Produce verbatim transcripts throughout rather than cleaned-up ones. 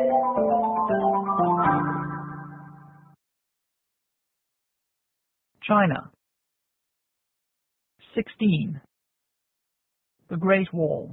China. sixteen. The Great Wall.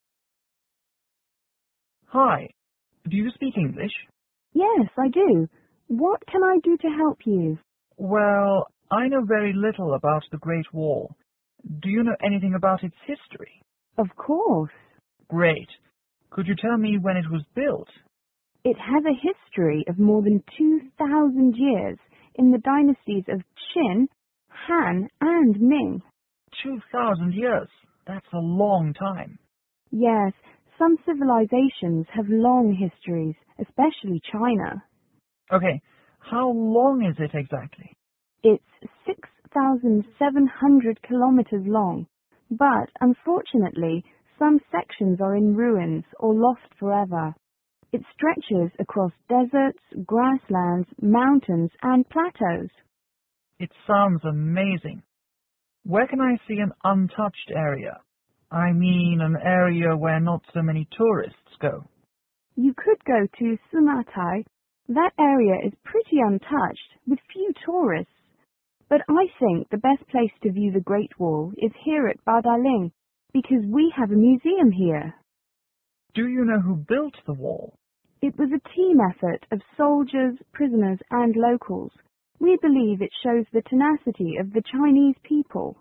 Hi, do you speak English? Yes, I do. What can I do to help you? Well, I know very little about the Great Wall. Do you know anything about its history? Of course. Great. Could you tell me when it was built? It has a history of more than two thousand years in the dynasties of Qin, Han, and Ming. Two thousand years. That's a long time. Yes, some civilizations have long histories, especially China. Okay, how long is it exactly? It's six thousand seven hundred kilometers long, but unfortunately, some sections are in ruins or lost forever. It stretches across deserts, grasslands, mountains, and plateaus. It sounds amazing. Where can I see an untouched area? I mean an area where not so many tourists go. You could go to Sumatai. That area is pretty untouched, with few tourists. But I think the best place to view the Great Wall is here at Badaling, because we have a museum here. Do you know who built the wall? It was a team effort of soldiers, prisoners, and locals. We believe it shows the tenacity of the Chinese people.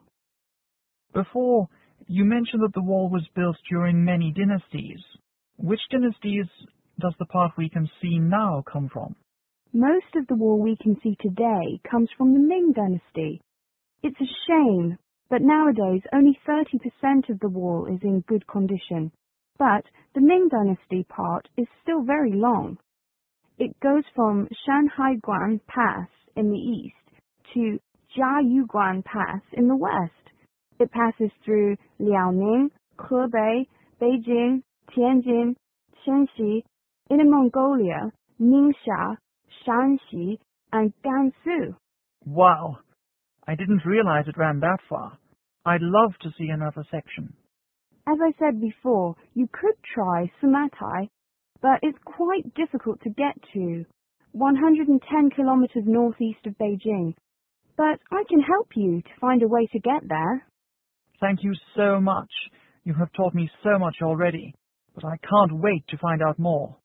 Before, you mentioned that the wall was built during many dynasties. Which dynasties does the part we can see now come from? Most of the wall we can see today comes from the Ming dynasty. It's a shame, but nowadays only thirty percent of the wall is in good condition. But the Ming dynasty part is still very long. It goes from Shanhaiguan Pass in the east to Jiayuguan Pass in the west. It passes through Liaoning, Hebei, Beijing, Tianjin, Shenxi, Inner Mongolia, Ningxia, Shanxi, and Gansu. Wow! I didn't realize it ran that far. I'd love to see another section. As I said before, you could try Sumatai, but it's quite difficult to get to, one hundred ten kilometers northeast of Beijing. But I can help you to find a way to get there. Thank you so much. You have taught me so much already, but I can't wait to find out more.